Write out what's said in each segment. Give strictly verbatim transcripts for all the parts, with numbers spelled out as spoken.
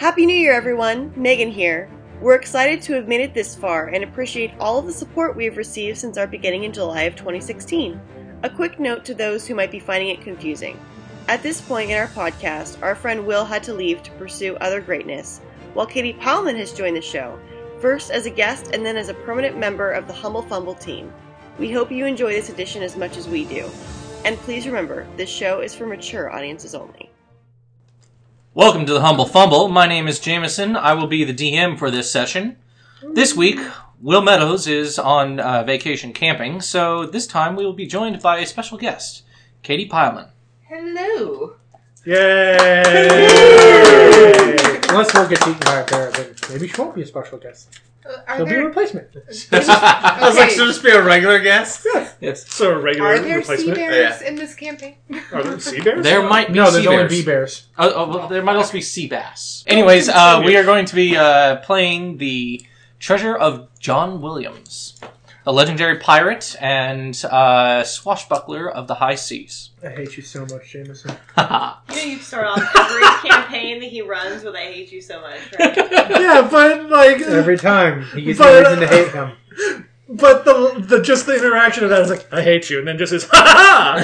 Happy New Year, everyone! Megan here. We're excited to have made it this far and appreciate all of the support we have received since our beginning in July of twenty sixteen. A quick note to those who might be finding it confusing. At this point in our podcast, our friend Will had to leave to pursue other greatness, while Katie Powellman has joined the show, first as a guest and then as a permanent member of the Humble Fumble team. We hope you enjoy this edition as much as we do. And please remember, this show is for mature audiences only. Welcome to the Humble Fumble. My name is Jameson. I will be the D M for this session. This week, Will Meadows is on uh, vacation camping, so this time we will be joined by a special guest, Katie Powellman. Hello. Yay! Unless Will gets eaten by a bear, then maybe she won't be a special guest. Uh, She'll there... be a replacement. I was like, she'll just be a regular guest? Yes. Yes. So a regular Are there replacement? sea bears Yeah. in this campaign? Are there sea bears? There might be No, sea there's only bears. bee bears. Oh, oh, well, there might also be sea bass. Anyways, uh, we are going to be uh, playing the Treasure of John Williams, a legendary pirate and uh, swashbuckler of the high seas. I hate you so much, Jameson. Haha. You know, you start off every campaign that he runs with "I hate you so much," right? Yeah, but like Every time. He gets But, a reason to hate him. But the the just the interaction of that is like, I hate you, and then just says, ha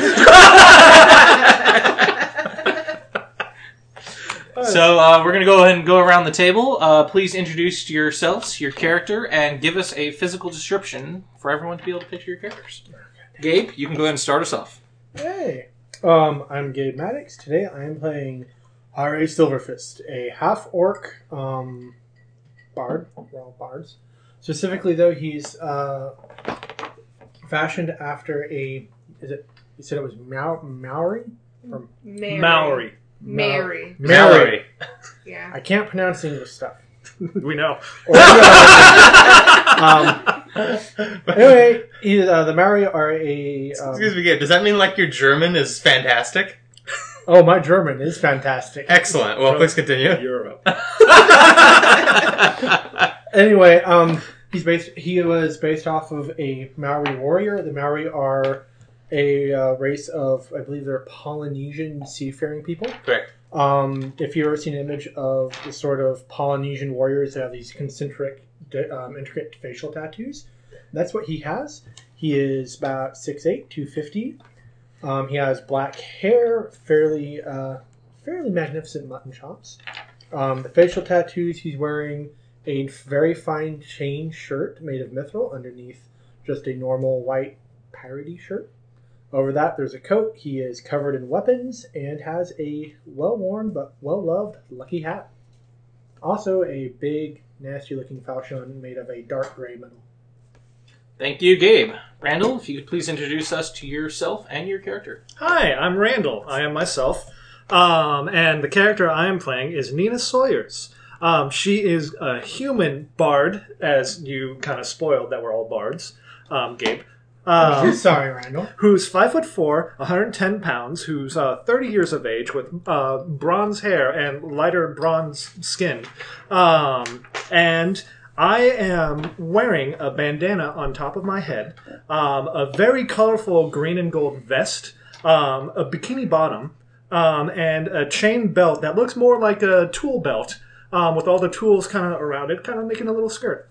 ha. So uh, we're going to go ahead and go around the table. Uh, please introduce yourselves, your character, and give us a physical description for everyone to be able to picture your characters. Gabe, you can go ahead and start us off. Hey. Um, I'm Gabe Maddox. Today I am playing R A Silverfist, a half-orc um, bard. We're all bards. Specifically, though, he's uh, fashioned after a... Is it... You said it was Mau- Maori? Or Mary. Maori. Mary. Mary. Yeah. I can't pronounce English stuff. We know. Or, um, anyway, he, uh, the Maori are a... Um, Excuse me, Gabe. Does that mean like your German is fantastic? Oh, my German is fantastic. Excellent. Well, please continue. Europe. Anyway, um, he's based. He was based off of a Maori warrior. The Maori are a uh, race of, I believe, they're Polynesian seafaring people. Correct. Um, if you've ever seen an image of the sort of Polynesian warriors that have these concentric, um, intricate facial tattoos, that's what he has. He is about six eight, two fifty. Um, he has black hair, fairly, uh, fairly magnificent mutton chops. Um, the facial tattoos, he's wearing a very fine chain shirt made of mithril underneath just a normal white piratey shirt. Over that, there's a coat. He is covered in weapons and has a well-worn but well-loved lucky hat. Also, a big, nasty-looking falchion made of a dark gray metal. Thank you, Gabe. Randall, if you could please introduce us to yourself and your character. Hi, I'm Randall. I am myself. Um, and the character I am playing is Nina Sawyers. Um, she is a human bard, as you kind of spoiled that we're all bards, um, Gabe. Um, Sorry, Randall. Who's five foot four, one hundred ten pounds, who's uh, thirty years of age, with uh, bronze hair and lighter bronze skin. Um, and I am wearing a bandana on top of my head, um, a very colorful green and gold vest, um, a bikini bottom, um, and a chain belt that looks more like a tool belt, um, with all the tools kind of around it, kind of making a little skirt.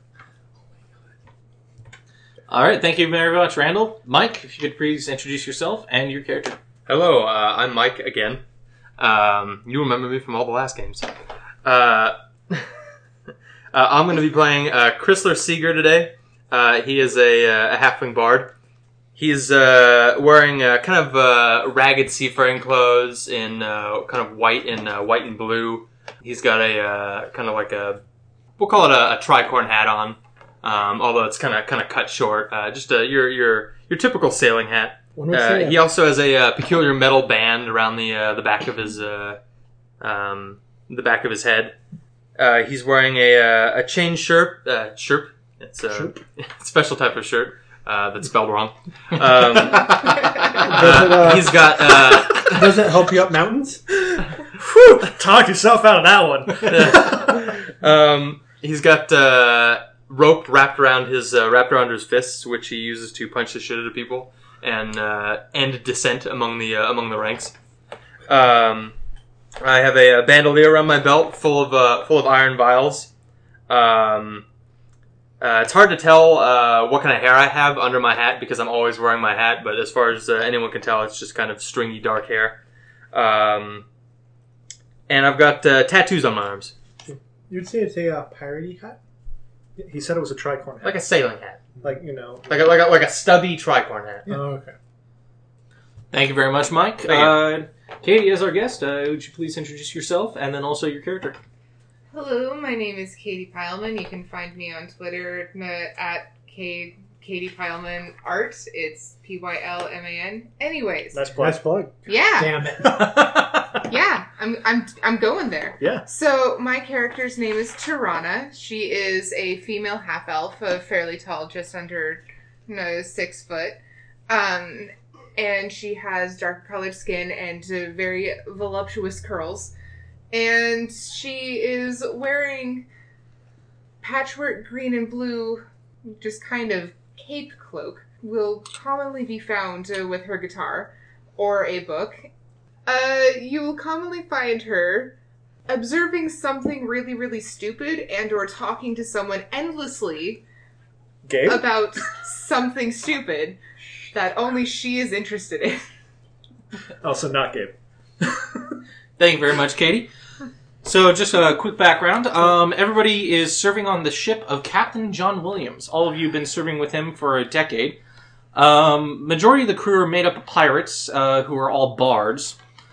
All right, thank you very much, Randall. Mike, if you could please introduce yourself and your character. Hello, uh, I'm Mike again. Um, you remember me from all the last games. Uh, uh, I'm going to be playing uh, Chrysler Seeger today. Uh, he is a, uh, a halfling bard. He's uh, wearing uh, kind of uh, ragged seafaring clothes in uh, kind of white and uh, white and blue. He's got a uh, kind of like a, we'll call it a, a tricorn hat on. Um, although it's kind of kind of cut short, uh, just a, your your your typical sailing hat. Uh, he also has a uh, peculiar metal band around the uh, the back of his uh, um, the back of his head. Uh, he's wearing a uh, a chain shirt. Uh, shirt. It's a special type of shirt uh, that's spelled wrong. Um, uh, it, uh, he's got. Uh, Does it help you up mountains? Whew! Talk yourself out of that one. um, he's got. Uh, rope wrapped around his uh, wrapped around his fists, which he uses to punch the shit out of people and uh, end dissent among the uh, among the ranks. Um, I have a, a bandolier around my belt full of uh, full of iron vials. Um, uh, it's hard to tell uh, what kind of hair I have under my hat because I'm always wearing my hat. But as far as uh, anyone can tell, it's just kind of stringy dark hair. Um, and I've got uh, tattoos on my arms, You'd say it's a uh, piratey hat? He said it was a tricorn hat. like a sailing hat, Like, you know. like a, like a, like a stubby tricorn hat. Oh, okay. Thank you very much, Mike. Thank you. Uh, Katie, as our guest, uh, would you please introduce yourself and then also your character? Hello, my name is Katie Pileman. You can find me on Twitter uh, at K- Katie Pileman Art. It's P Y L M A N. Anyways, Nice plug. Nice plug. yeah, Damn it. yeah, I'm I'm I'm going there. Yeah. So my character's name is Tirana. She is a female half elf, uh, fairly tall, just under you know, six foot. Um, and she has dark colored skin and uh, very voluptuous curls. And she is wearing patchwork green and blue, just kind of cape cloak. Will commonly be found uh, with her guitar or a book. Uh, you will commonly find her observing something really, really stupid and or talking to someone endlessly Gabe? about something stupid that only she is interested in. Also not Gabe. Thank you very much, Katie. So, just a quick background. Um, everybody is serving on the ship of Captain John Williams. All of you have been serving with him for a decade. Um, majority of the crew are made up of pirates, uh, who are all bards.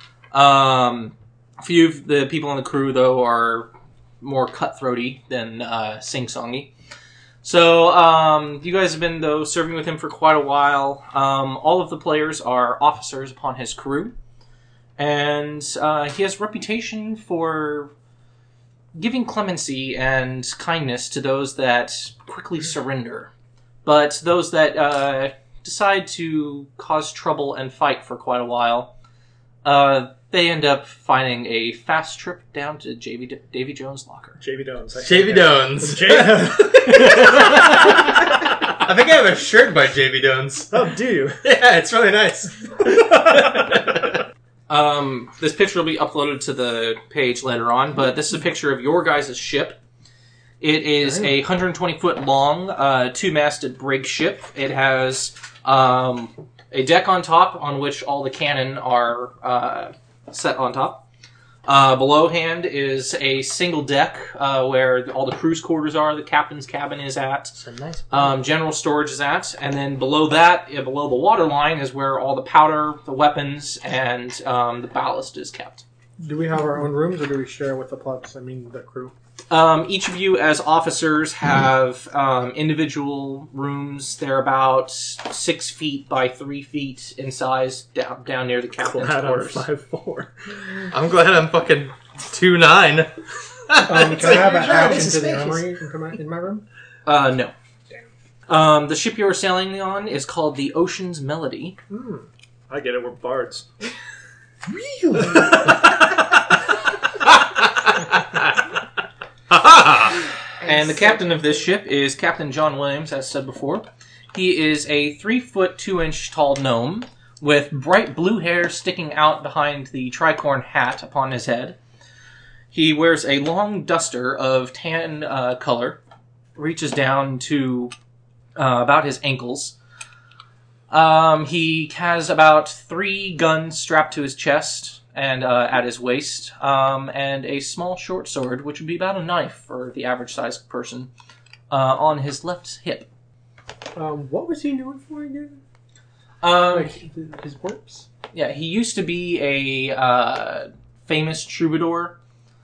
Um, a few of the people on the crew, though, are more cutthroaty than uh, sing-songy. So, um, you guys have been, though, serving with him for quite a while. Um, all of the players are officers upon his crew. And uh, he has a reputation for giving clemency and kindness to those that quickly surrender. But those that uh, decide to cause trouble and fight for quite a while, uh, they end up finding a fast trip down to J V Davy Jones' locker. J V Dones. J V Dones. J- I think I have a shirt by J V Dones. oh, do you? Yeah, it's really nice. Um, this picture will be uploaded to the page later on, but this is a picture of your guys' ship. It is a one hundred twenty foot long, uh, two-masted brig ship. It has um, a deck on top on which all the cannon are uh, set on top. Uh, below hand is a single deck uh, where all the crew's quarters are, the captain's cabin is at, It's a nice. um, general storage is at, and then below that, uh, below the water line, is where all the powder, the weapons, and um, the ballast is kept. Do we have our own rooms, or do we share with the plebs? I mean, the crew. Um, each of you, as officers, have um, individual rooms. They're about six feet by three feet in size, down down near the captain's Glad I'm quarters. five four. I'm glad I'm fucking two nine. Um, can I have a hack this is into the spacious. armory in my, in my room? Uh, no. Um, the ship you're sailing on is called the Ocean's Melody. Hmm. I get it, we're bards. Really? And the captain of this ship is Captain John Williams, as said before. He is a three foot two inch tall gnome with bright blue hair sticking out behind the tricorn hat upon his head. He wears a long duster of tan uh, color, reaches down to uh, about his ankles. Um, he has about three guns strapped to his chest and uh, at his waist, um, and a small short sword, which would be about a knife for the average-sized person, uh, on his left hip. Um, what was he known for again? Um, Like, th- his works? yeah, he used to be a uh, famous troubadour.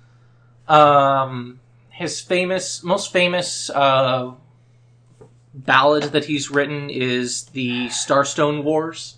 Um, his famous, most famous uh, ballad that he's written is the Starstone Wars.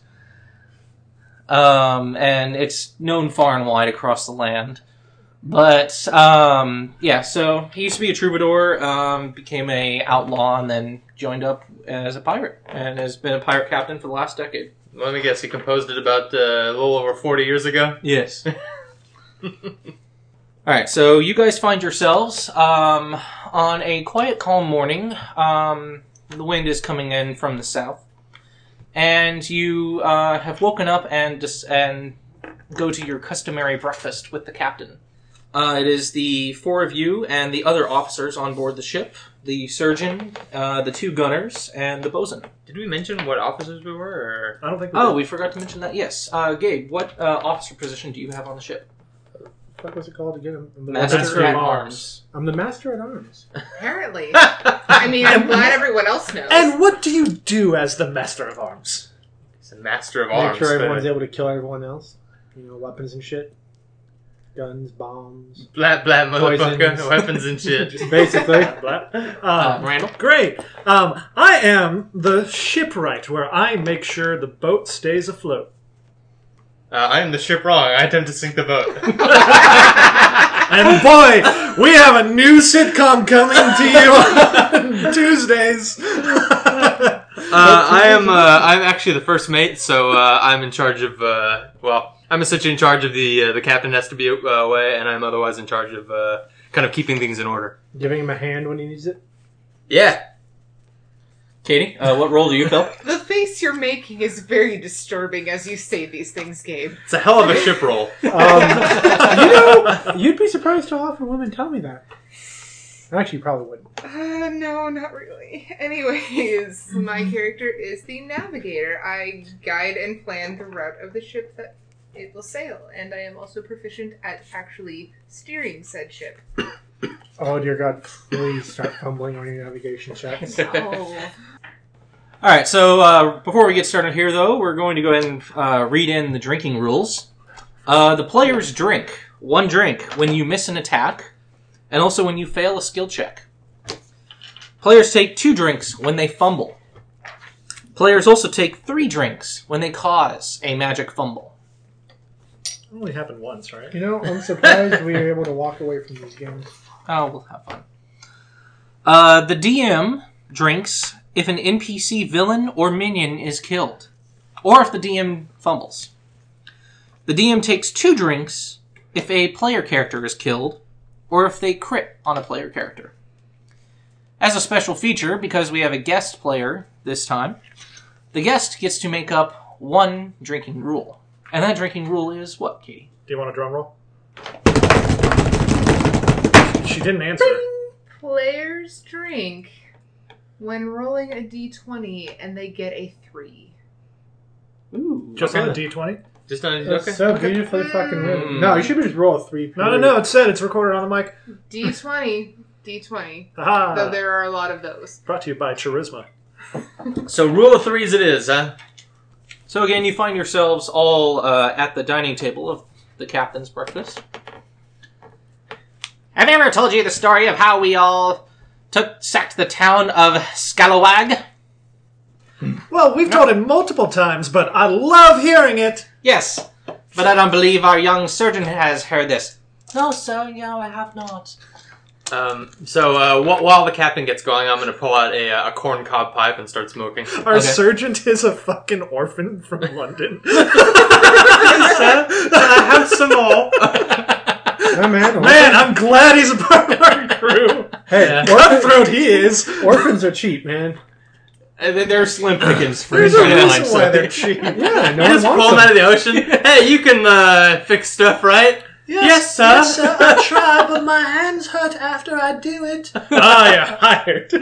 Um, and it's known far and wide across the land. But, um, yeah, so he used to be a troubadour, um, became a outlaw, and then joined up as a pirate, and has been a pirate captain for the last decade. Let me guess, he composed it about uh, a little over forty years ago? Yes. Alright, so you guys find yourselves, um, on a quiet, calm morning. Um, the wind is coming in from the south. And you uh, have woken up and dis- and go to your customary breakfast with the captain. Uh, it is the four of you and the other officers on board the ship, the surgeon, uh, the two gunners, and the bosun. Did we mention what officers we were? Or? I don't think we Oh, did. we forgot to mention that. Yes. Uh, Gabe, what uh, officer position do you have on the ship? What was it called again? I'm the Master, Master at of arms. I'm the master at arms. Apparently. I mean, I'm glad everyone else knows. And what do you do as the Master of Arms? He's a master of Make arms. sure everyone's but- able to kill everyone else. You know, weapons and shit. Guns, bombs. Blat blat motherfucker, Poisons. weapons and shit. Basically. Blah. Uh, Um, Randall? Great. Um, I am the shipwright, where I make sure the boat stays afloat. Uh, I am the ship wrong. I attempt to sink the boat. And boy, we have a new sitcom coming to you on Tuesdays. Uh, I am. Uh, I'm actually the first mate, so uh, I'm in charge of. Uh, well, I'm essentially in charge of the. Uh, the captain has to be uh, away, and I'm otherwise in charge of uh, kind of keeping things in order. Giving him a hand when he needs it. Yeah. Katie, uh, what role do you fill? The face you're making is very disturbing as you say these things, Gabe. It's a hell of a ship roll. Um, you know, you'd be surprised how often women tell me that. Actually, you probably wouldn't. Uh, no, not really. Anyways, my character is the navigator. I guide and plan the route of the ship that it will sail, and I am also proficient at actually steering said ship. Oh dear God! Please start fumbling on your navigation checks. Oh. All right, so uh, before we get started here, though, we're going to go ahead and uh, read in the drinking rules. Uh, the players drink one drink when you miss an attack, and also when you fail a skill check. Players take two drinks when they fumble. Players also take three drinks when they cause a magic fumble. It only happened once, right? You know, I'm surprised we were able to walk away from these games. Oh, we'll have fun. Uh, the D M drinks if an N P C villain or minion is killed, or if the D M fumbles. The D M takes two drinks if a player character is killed, or if they crit on a player character. As a special feature, because we have a guest player this time, the guest gets to make up one drinking rule. And that drinking rule is what, Katie? Do you want a drum roll? She didn't answer. Players drink when rolling a d twenty and they get a three. Ooh. Just Okay. on a d twenty? Just on. That's Okay. so beautifully fucking written. Mm. No, you should just roll a three. No, no, no. It said it's recorded on the mic. d twenty, d twenty. Aha. Though there are a lot of those. Brought to you by Charisma. So rule of threes it is, huh? So again, you find yourselves all uh, at the dining table of the captain's breakfast. Have I ever told you the story of how we all took sacked the town of Scalawag? Well, we've told it multiple times, but I love hearing it. Yes, but I don't believe our young surgeon has heard this. No, sir, no, I have not. Um, so uh, wh- while the captain gets going, I'm going to pull out a, uh, a corn cob pipe and start smoking. Our Okay. surgeon is a fucking orphan from London. I have some more. No, man. Man, I'm glad he's a part of our crew. Hey, Yeah. orphans, Cutthroat he is. orphans are cheap, man. Uh, they- They're slim pickings for There's a Israeli reason life, why so- they're cheap. Yeah, no You just one pull wants them out of them. the ocean. Hey, you can uh, fix stuff, right? Yes, sir. Yes, sir. I try, but my hands hurt after I do it. Ah, you're hired.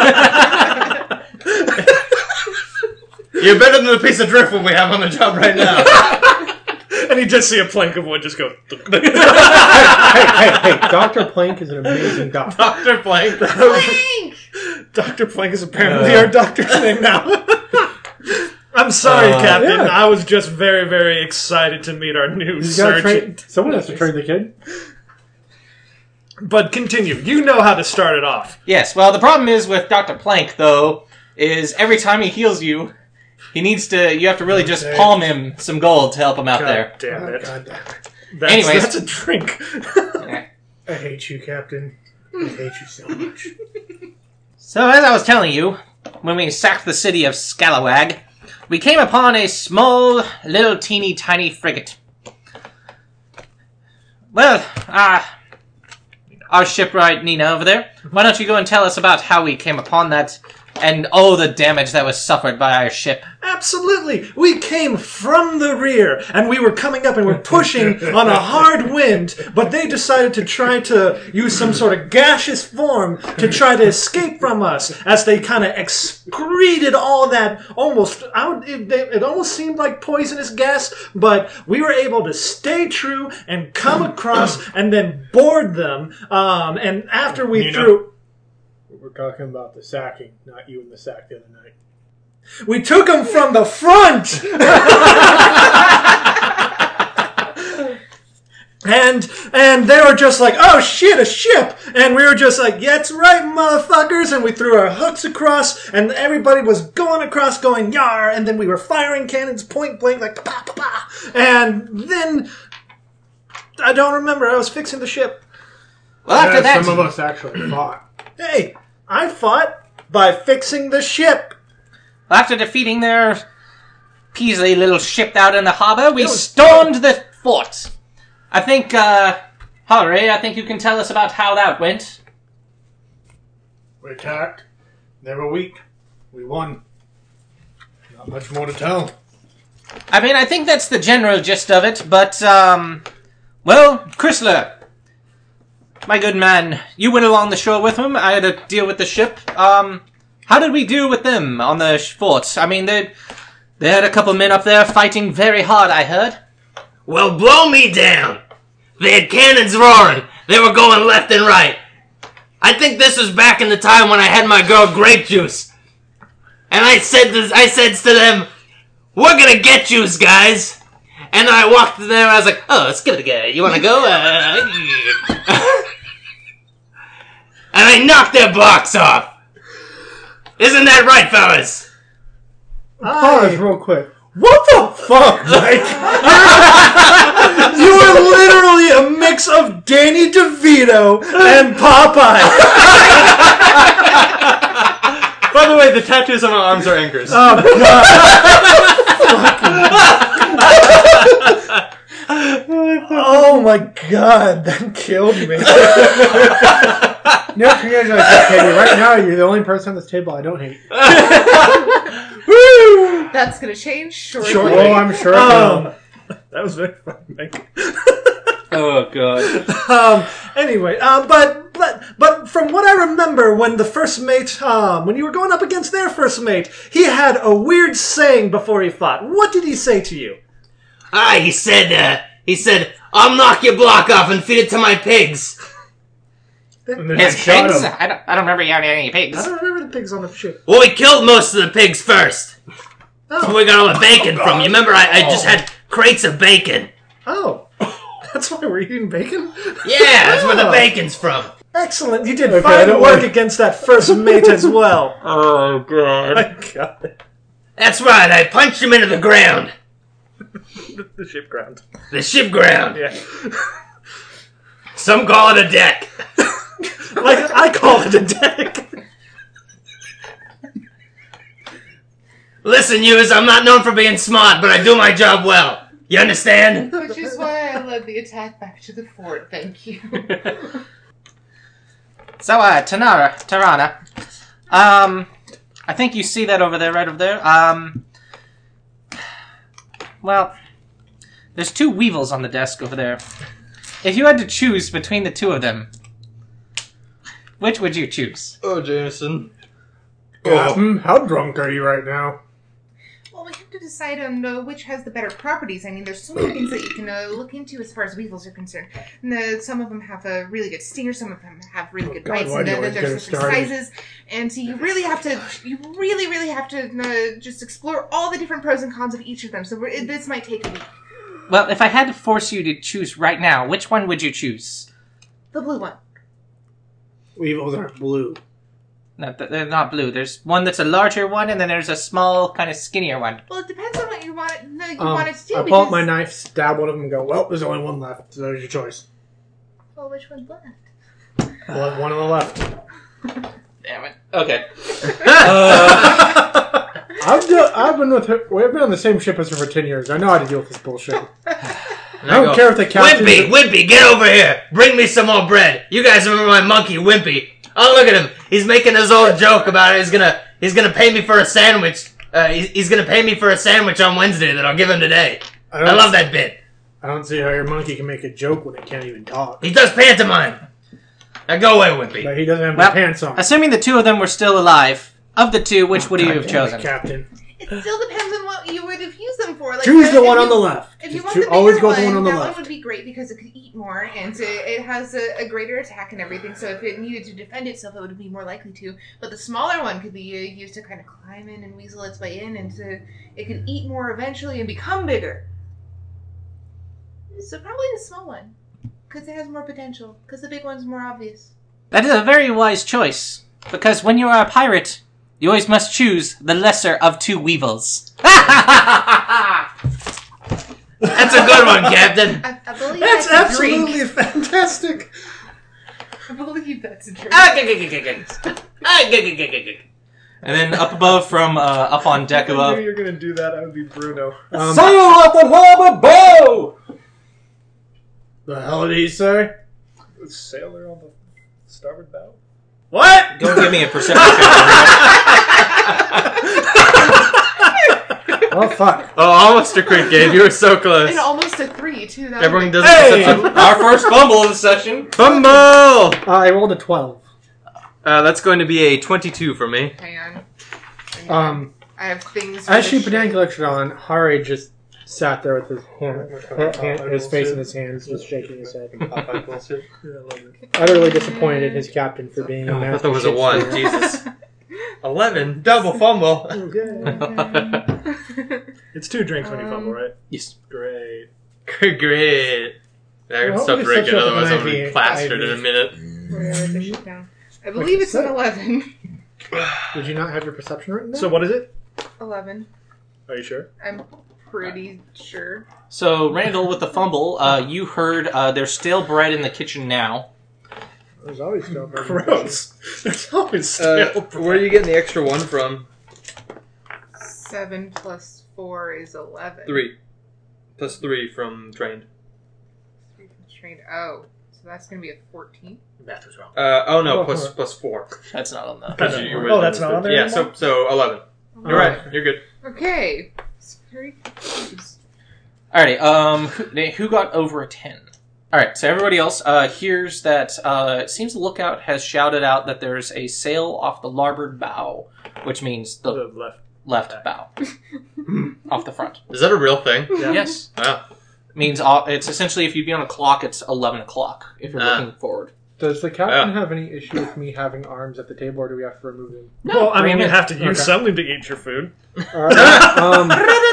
You're better than the piece of driftwood we have on the job right now. And you just see a plank of wood just go. hey, hey, hey, Doctor Plank is an amazing doctor. Doctor Plank. Plank! Doctor Plank is apparently Uh. our doctor's name now. I'm sorry, Uh, Captain. yeah. I was just very, very excited to meet our new You gotta surgeon. train, someone has to train the kid. But continue. You know how to start it off. Yes, well, the problem is with Doctor Plank, though, is every time he heals you, he needs to, you have to really just Okay. palm him some gold to help him out God there. damn Oh, it. God damn it. That's, Anyways. that's a drink. I hate you, Captain. I hate you so much. So, as I was telling you, when we sacked the city of Scalawag, we came upon a small, little teeny tiny frigate. Well, uh, our shipwright Nina over there, why don't you go and tell us about how we came upon that, and all the damage that was suffered by our ship? Absolutely. We came from the rear, and we were coming up and we're pushing on a hard wind, but they decided to try to use some sort of gaseous form to try to escape from us as they kind of excreted all that almost, I would, it, it almost seemed like poisonous gas, but we were able to stay true and come across and then board them, um, and after we You know- threw... We're talking about the sacking, not you in the sack the other night. We took them from the front! and and they were just like, oh shit, a ship! And we were just like, yeah, that's right, motherfuckers! And we threw our hooks across, and everybody was going across going, yar! And then we were firing cannons point blank, like, pa pa pa! And then... I don't remember, I was fixing the ship. Well, after Yeah, that, some of us actually fought. Hey, I fought by fixing the ship! after defeating their Peasley little ship out in the harbor, we It was- stormed the fort. I think, uh, Hillary, I think you can tell us about how that went. We attacked. They were weak. We won. Not much more to tell. I mean, I think that's the general gist of it, but, um, well, Chrysler, my good man, you went along the shore with him. I had to deal with the ship. Um, how did we do with them on the sh- fort? I mean, they they had a couple men up there fighting very hard, I heard. Well, blow me down. They had cannons roaring. They were going left and right. I think this was back in the time when I had my girl Grape Juice. And I said this, I said to them, we're gonna get juice, guys. And I walked in there and I was like, oh, let's give it a go. You wanna go? Uh, and I knocked their blocks off. Isn't that right, fellas? Pause real quick. What the fuck, Mike? You are literally a mix of Danny DeVito and Popeye. By the way, the tattoos on my arms are anchors. Oh, God. Oh, my God. That killed me. No, congratulations, Katie. Right now, you're the only person on this table I don't hate. Woo! That's gonna change shortly. Shortly. Oh, I'm sure. it Um, will. that was very funny, Mike. Oh, God. Um, anyway, uh, but, but, but from what I remember, when the first mate, um, when you were going up against their first mate, he had a weird saying before he fought. What did he say to you? Ah, he said, uh, he said, I'll knock your block off and feed it to my pigs. And then His I shot pigs? him. I don't, I don't remember you having any I pigs. don't remember the pigs on the ship. Well, we killed most of the pigs first. Oh. Where we got all the bacon from. You remember I, I just had crates of bacon. Oh. That's why we're eating bacon? Yeah, that's where the Oh. bacon's from. Excellent. You did Okay, fine don't work worry. against that first mate as well. Oh, God. My God. That's right, I punched him into the ground. The ship ground. The ship ground. Yeah. Some call it a deck. Like, I call it a deck. Listen, yous, I'm not known for being smart, but I do my job well. You understand? Which is why I led the attack back to the fort. Thank you. So, uh, Tanara, Tarana, um, I think you see that over there, right over there. Um, well, there's two weevils on the desk over there. If you had to choose between the two of them, which would you choose? Oh, Jameson. Captain, how drunk are you right now? Well, we have to decide on uh, which has the better properties. I mean, there's so many things that you can uh, look into as far as weevils are concerned. And, uh, some of them have a really good stinger, some of them have really Oh, good God, bites, why and do you then, then always there's get us different started? sizes. And so you really have to, you really, really have to uh, just explore all the different pros and cons of each of them. So we're, it, this might take a week. Well, if I had to force you to choose right now, which one would you choose? The blue one. Weevils are blue. No, th- they're not blue. There's one that's a larger one, and then there's a small, kind of skinnier one. Well, it depends on what you want it, no, you Um, want it to do. I pull because, out my knife, stab one of them, and go, well, there's only one left, so there's your choice. Well, which one's left? One, one on the left. Damn it. Okay. I've, do, I've been with her, we've been on the same ship as her for ten years. I know how to deal with this bullshit. I don't care if the captain... Wimpy, Wimpy, get over here. Bring me some more bread. You guys remember my monkey, Wimpy. Oh, look at him. He's making his old joke about it. He's gonna, he's gonna pay me for a sandwich. Uh, he's, he's gonna pay me for a sandwich on Wednesday that I'll give him today. I, I love that bit. I don't see how your monkey can make a joke when it can't even talk. He does pantomime. Now go away, Wimpy. But he doesn't have Well, the pants on. Assuming the two of them were still alive, of the two, which would you God have damn it, chosen? Captain. It still depends on what you would have used them for. Like, Choose if the you- one on the left. If you Just want choo- the bigger always go one, with the one on the that left. one would be great because it could eat more, and to, it has a, a greater attack and everything. So if it needed to defend itself, it would be more likely to. But the smaller one could be uh, used to kind of climb in and weasel its way in, and to it can eat more eventually and become bigger. So probably the small one, because it has more potential. Because the big one's more obvious. That is a very wise choice, because when you are a pirate, you always must choose the lesser of two weevils. That's a good one, Captain. I, I believe That's that's, a drink. absolutely fantastic. I believe that's a drink. And then up above from, uh, up on deck If I above. knew you were going to do that, I would be Bruno. Um, Sail up the harbor bow! the hell did he say? Sailor on the starboard bow? What? Don't give me a perception check. Oh, fuck. Oh, almost a crit, Gabe. You were so close. And almost a three, too. That Everyone would does Hey! a perception. Our first fumble of the session. Fumble! Uh, I rolled a twelve. Uh, that's going to be a twenty-two for me. Hang on. Hang on. Um, I have things. as for she this put shit. collection on, Hari just sat there with his hand, hand, hand- his face in his hands, just shaking his head. Utterly disappointed in his captain for being a I master. thought there was a shit one. stealer. Jesus. Eleven. Double fumble. It's two drinks when you fumble, right? Yes. Great. Great. I Well, can stop it's drinking, such a otherwise I'm going to I be V. plastered in a minute. Where did I write this shit down? I believe it's an eleven. Did you not have your perception written down? So what is it? Eleven. Are you sure? I'm pretty sure. So, Randall, with the fumble, uh, you heard uh, there's stale bread in the kitchen now. There's always no Gross. There's always Uh, stale. where are you getting the extra one from? Seven plus four is eleven. Three. Plus three from trained. Three from trained. Oh, so that's gonna be a fourteen. Math was wrong. Uh, oh no, Oh, plus, huh. plus four. That's not on the... Because you- you were- Oh, that's not on there Yeah, anymore? so so eleven. You're Alright. right. You're good. Okay. It's very confused. Alrighty, um, who, who got over a ten? Alright, so everybody else uh, hears that, uh, it seems the lookout has shouted out that there's a sail off the larboard bow, which means the The left. left bow. Off the front. Is that a real thing? Yes. Wow. Means uh, it's essentially, if you'd be on a clock, it's eleven o'clock, if you're Ah. looking forward. Does the captain Yeah. have any issue with me having arms at the table, or do we have to remove them? Well, I mean, bring you it. have to use Okay. something to eat your food. Alright, um,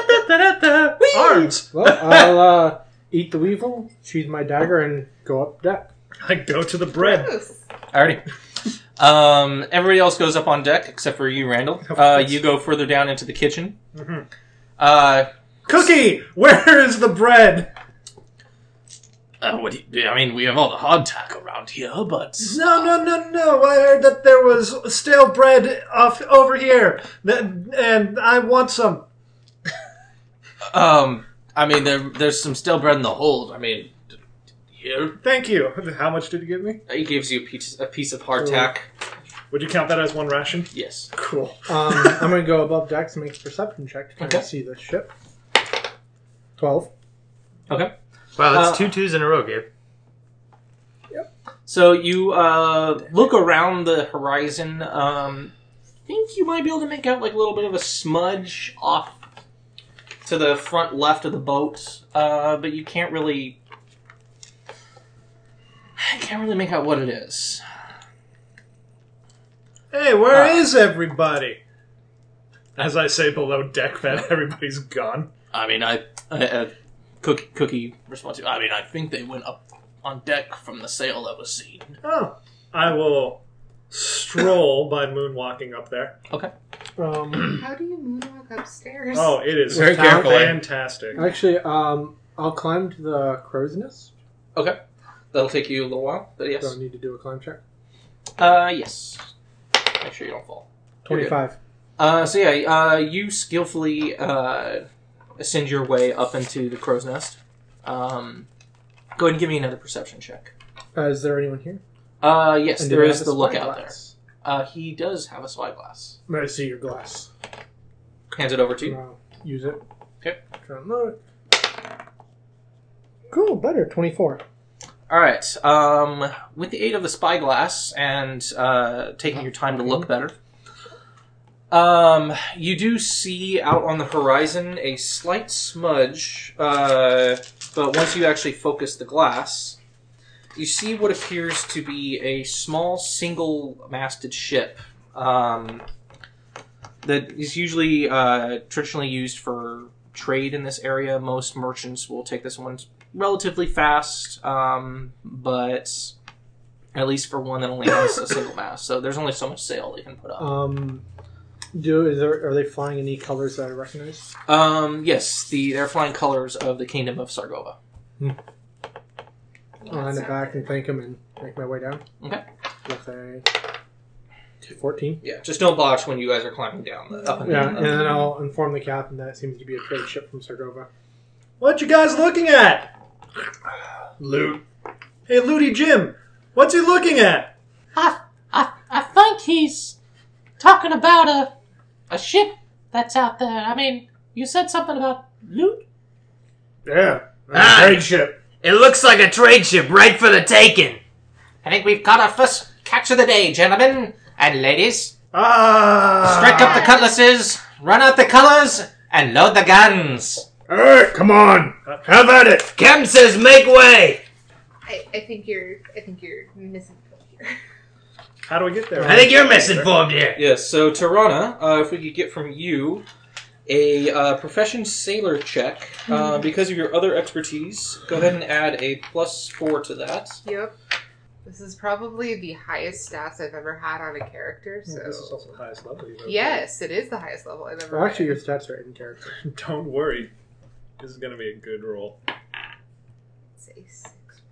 Arms. well, I'll uh, eat the weevil, sheathe my dagger, and go up deck. I go to the bread. Gross. Alrighty. Um, everybody else goes up on deck, except for you, Randall. Uh, you go further down into the kitchen. Mhm. Uh, Cookie, where is the bread? uh, what do you, I mean, we have all the hardtack around here, but... No, no, no, no. I heard that there was stale bread off over here, that, and I want some. Um, I mean, there, there's some stale bread in the hold. I mean, here. Thank you. How much did you give me? He gives you a piece, a piece of hardtack. Would you count that as one ration? Yes. Cool. Um, I'm going to go above decks and make a perception check to try Okay. to see the ship. twelve. Okay. Wow, that's Uh, two twos in a row, Gabe. So you uh, look around the horizon. Um, think you might be able to make out like a little bit of a smudge off to the front left of the boat, uh, but you can't really, can't really make out what it is. Hey, where Uh, is everybody? As I say below deck that everybody's gone. I mean, I, I, I Cookie, Cookie responds. I mean, I think they went up on deck from the sail that was seen. Oh. I will stroll by moonwalking up there. Okay. Um, How do you moonwalk upstairs? Oh, it is Very carefully. fantastic. actually, um, I'll climb to the crow's nest. Okay. That'll take you a little while, but yes. Do I need to do a climb check? Uh, yes. Make sure you don't fall. twenty-five. Uh, so yeah, uh, you skillfully uh, ascend your way up into the crow's nest. Um, go ahead and give me another perception check. Uh, is there anyone here? Uh, yes, And do there I is have the a lookout there. spyglass? Uh, he does have a spyglass. May I see your glass? hands it over to you. I'll use it. Okay. Try and load. Cool, better. twenty-four. All right. Um, with the aid of the spyglass and uh, taking your time to look better, um, you do see out on the horizon a slight smudge. Uh, but once you actually focus the glass, you see what appears to be a small single-masted ship um, that is usually uh, traditionally used for trade in this area. Most merchants will take this one relatively fast, um, but at least for one that only has a single mast. So there's only so much sail they can put up. Um, do is there are they flying any colors that I recognize? Um, yes, the they're flying colors of the Kingdom of Sargova. I'll hand it back and thank him and make my way down. Okay. With a fourteen. Yeah, just don't botch when you guys are climbing down. The, up and Yeah, down. and then I'll inform the captain that it seems to be a trade ship from Sargova. What you guys looking at? Loot. Hey, Looty Jim, what's he looking at? I, I, I think he's talking about a, a ship that's out there. I mean, you said something about loot? Yeah, a Ah. trade ship. It looks like a trade ship right for the taking. I think we've got our first catch of the day, gentlemen and ladies. Ah! Strike up the cutlasses, run out the colors, and load the guns. All right, come on, have at it. Captain says make way. I, I think you're. I think you're misinformed here. How do we get there? I think you're misinformed here. Yes, so Tirana, uh, if we could get from you a uh, profession sailor check, uh, because of your other expertise, go ahead and add a plus four to that. Yep. This is probably the highest stats I've ever had on a character. So This is also the highest level you've ever yes, it is the highest level I've ever. Well, actually, your had. stats are in character. played. Don't worry, this is gonna be a good roll. Say six plus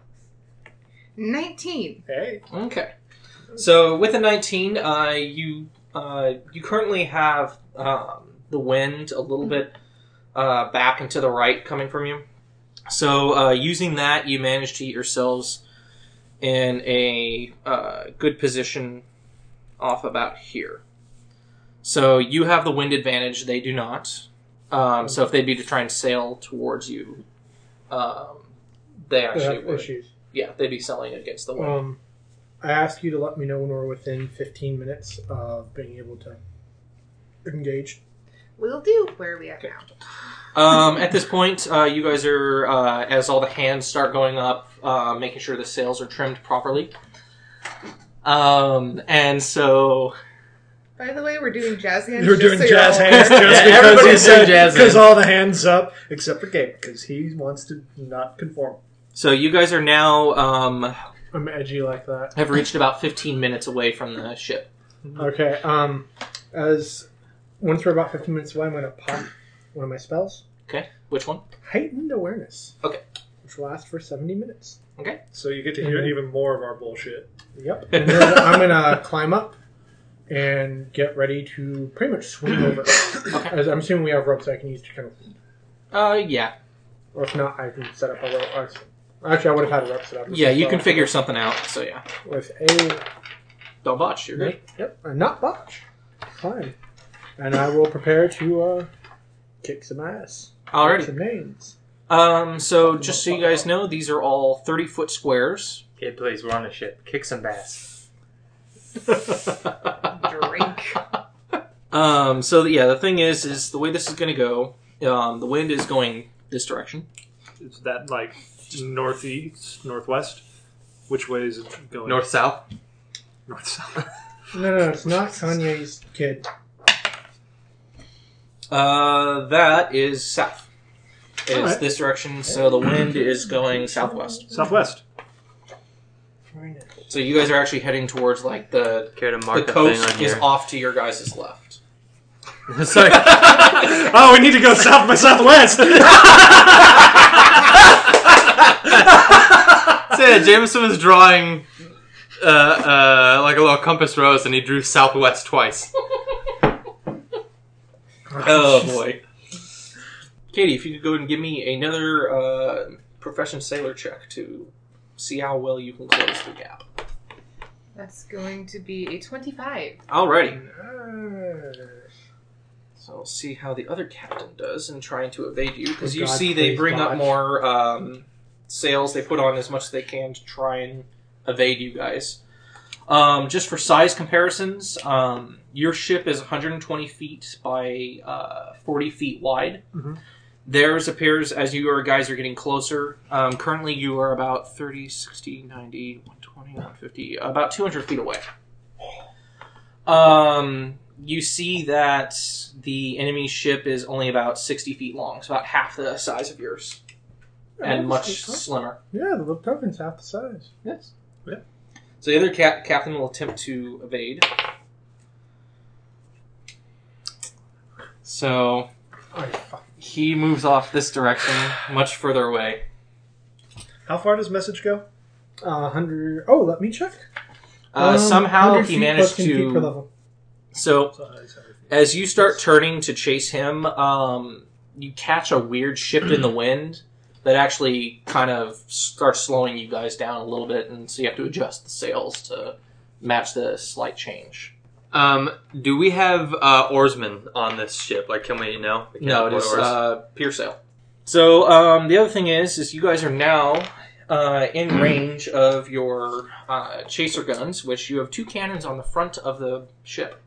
nineteen. Hey, Okay. So with a nineteen, uh, you uh, you currently have um, the wind a little bit uh, back and to the right coming from you. So uh, using that, you manage to get yourselves in a uh, good position off about here. So you have the wind advantage; they do not. Um, so if they'd be to try and sail towards you, um, they They actually have would. issues. Yeah, they'd be sailing against the wind. Um, I ask you to let me know when we're within fifteen minutes of being able to engage. Will do. Where are we at Okay. now? Um, at this point, uh, you guys are, uh, as all the hands start going up, uh, making sure the sails are trimmed properly. Um, and so, By the way, we're doing jazz hands. you're just doing so you're jazz all- hands just Yeah, because everybody's he doing said jazz because hands. all the hands up except for Gabe because he wants to not conform. so you guys are now, um, I'm edgy like that. have reached about fifteen minutes away from the ship. Okay. Um, as once we're about fifteen minutes away, I'm going to pop one of my spells, Okay, which one? heightened awareness. Okay. Which will last for seventy minutes. So you get to hear Mhm. even more of our bullshit. Yep. And then I'm going to climb up and get ready to pretty much swing over. As I'm assuming we have ropes I can use to kind of, Uh, yeah. or if not, I can set up a rope. or- Actually, I would have had a rope set up. Yeah, you can figure something out, so yeah. with a Don't botch, you're good. Yep, a not botch. Fine. And I will prepare to uh, kick some ass. Kick Alrighty. some names. Um, so just so you guys know, these are all thirty-foot squares. Okay, please, we're on a ship. Kick some bass. Drink. Um, so yeah, the thing is, is the way this is going to go, um, the wind is going this direction. Is that like northeast, northwest? Which way is it going? North south. north, south. No, no, it's not Kanye's kid. Uh, that is south. It is Alright. this direction, so the wind is going southwest. Southwest. Very nice. So you guys are actually heading towards, like, the, Care to the mark a thing coast on is here? off to your guys' left. Sorry. Oh, we need to go south by southwest. So yeah, Jameson was drawing uh, uh, like a little compass rose, and he drew southwest twice. Oh, boy. Katie, if you could go and give me another uh, profession sailor check to see how well you can close the gap. That's going to be a twenty-five. Alrighty. Nice. So we'll see how the other captain does in trying to evade you, because Oh, you God, see they please bring up dodge. more um, sails. They put on as much as they can to try and evade you guys. Um, just for size comparisons, um, your ship is one hundred twenty feet by uh, forty feet wide. Mm-hmm. Theirs appears as you are, guys are getting closer. Um, currently, you are about thirty, sixty, ninety, one twenty, one fifty, about two hundred feet away. Um, you see that the enemy ship is only about sixty feet long, so about half the size of yours, and Oh, much that's good. slimmer. Yeah, the little token's half the size. Yes. Yeah. So the other cap- captain will attempt to evade. So Oh, fuck. he moves off this direction, much further away. How far does message go? Uh, one hundred... Oh, let me check. Uh, Um, somehow one hundred he feet managed plus ten feet per to. level. So So, uh, it's everything. as you start turning to chase him, um, you catch a weird shift in the wind that actually kind of starts slowing you guys down a little bit, and so you have to adjust the sails to match the slight change. Um, do we have uh, oarsmen on this ship? Like, can we know? We can't No, it afford is oars. uh, pier sail. So um, the other thing is, is you guys are now uh, in range of your uh, chaser guns, which you have two cannons on the front of the ship.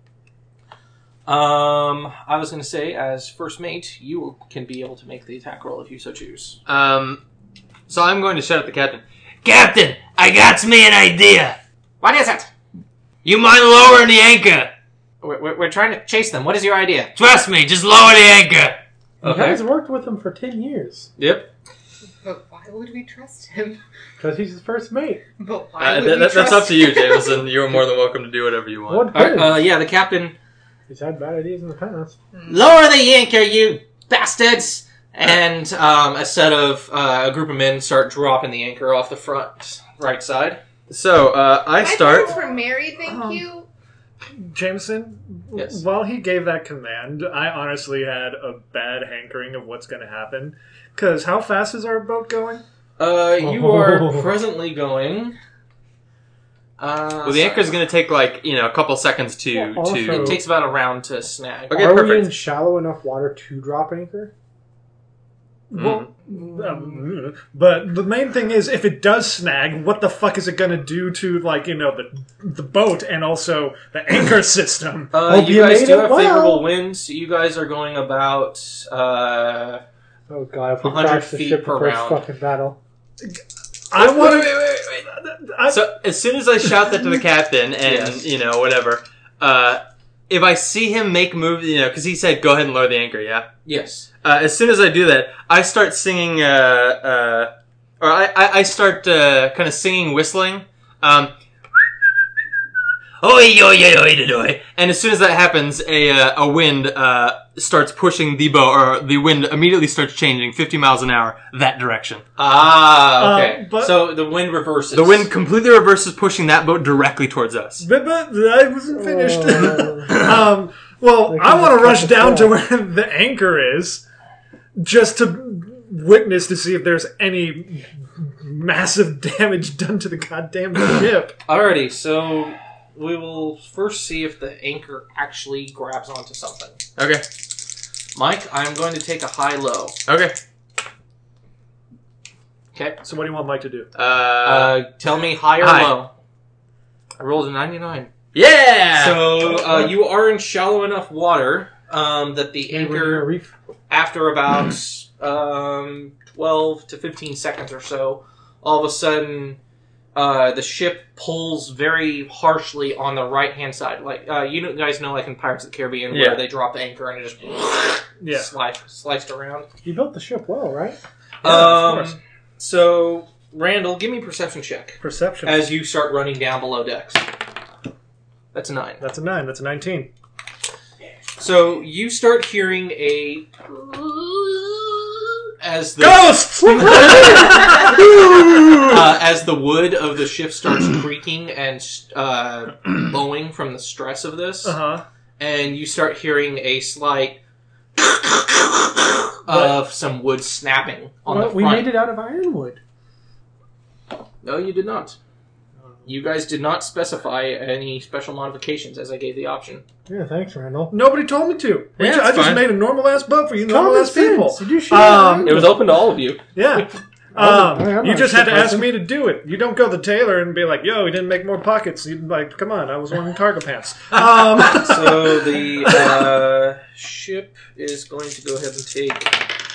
Um, I was going to say, as first mate, you can be able to make the attack roll if you so choose. Um, so I'm going to shout at the captain. Captain, I got me an idea. What is it? You mind lowering the anchor? We're, we're, we're trying to chase them. What is your idea? Trust me, just lower the anchor. You guys worked with him for ten years. Yep. But why would we trust him? Because he's his first mate. But why Uh, would th- we th- that's trust up to you, him? Jameson. You're more than welcome to do whatever you want. What All right, good? uh, yeah, the captain. He's had bad ideas in the past. Lower the anchor, you bastards! And um, a set of uh, a group of men start dropping the anchor off the front right side. So uh, I My start. parents were married, thank Um, you. Jameson, Yes. while he gave that command, I honestly had a bad hankering of what's going to happen. Because how fast is our boat going? Uh, you Oh. are presently going. Uh, Well, the anchor's going to take like you know a couple seconds to Well, also- to. It takes about a round to snag. Okay, Are we perfect. in shallow enough water to drop anchor? Well, um, but the main thing is, if it does snag, what the fuck is it going to do to, like, you know, the the boat and also the anchor system? Uh, Hope you you guys made do it have well. favorable winds. You guys are going about. Uh, Oh god, if we one hundred crash the feet ship per the first round. fucking battle. I Wait, want wait, wait, wait, wait. I, So as soon as I shout that to the captain, and Yes. you know whatever, uh, if I see him make move, you know, because he said go ahead and lower the anchor, yeah. yes. Uh, as soon as I do that, I start singing, uh, uh, or I, I, I start uh, kind of singing, whistling. Um, Oi, oi, oi, oi, oi. And as soon as that happens, a uh, a wind uh, starts pushing the boat, or the wind immediately starts changing fifty miles an hour that direction. Ah, okay. Uh, but- so the wind reverses. The wind completely reverses, pushing that boat directly towards us. but, but I wasn't finished. Oh. um, well, Like I you want to just rush cut the down to thread. where the anchor is, just to witness to see if there's any massive damage done to the goddamn ship. Alrighty, so we will first see if the anchor actually grabs onto something. Okay. Mike, I'm going to take a high-low. Okay. Okay. So what do you want Mike to do? Uh, Uh, tell me high or High. low. I rolled a ninety-nine. yeah. So uh, you are in shallow enough water um, that the And we're near a anchor, reef. after about um, twelve to fifteen seconds or so, all of a sudden uh, the ship pulls very harshly on the right-hand side. Like uh, you know- guys know, like in Pirates of the Caribbean, Yeah. where they drop the anchor and it just Yeah. sliced, sliced around. You built the ship well, right? Yeah, of um, course. so, Randall, give me a perception check Perception. as you start running down below decks. That's a nine. That's a nine. That's a nineteen. So you start hearing a as the Ghosts! uh, as the wood of the ship starts creaking and uh, bowing from the stress of this, Uh huh. and you start hearing a slight of some wood snapping on Well, the we front. made it out of ironwood. No, you did not. You guys did not specify any special modifications as I gave the option. Yeah, thanks, Randall. Nobody told me to. We Yeah, ju- I it's just fine. made a normal ass boat for you Common normal ass people. sense. You do shit Um, It was open to all of you. Yeah. I'm Um, a- I'm you a just had to shit ask person. me to do it. You don't go to the tailor and be like, "Yo, he didn't make more pockets." You'd like, "Come on, I was wearing cargo pants." Um, So the uh, ship is going to go ahead and take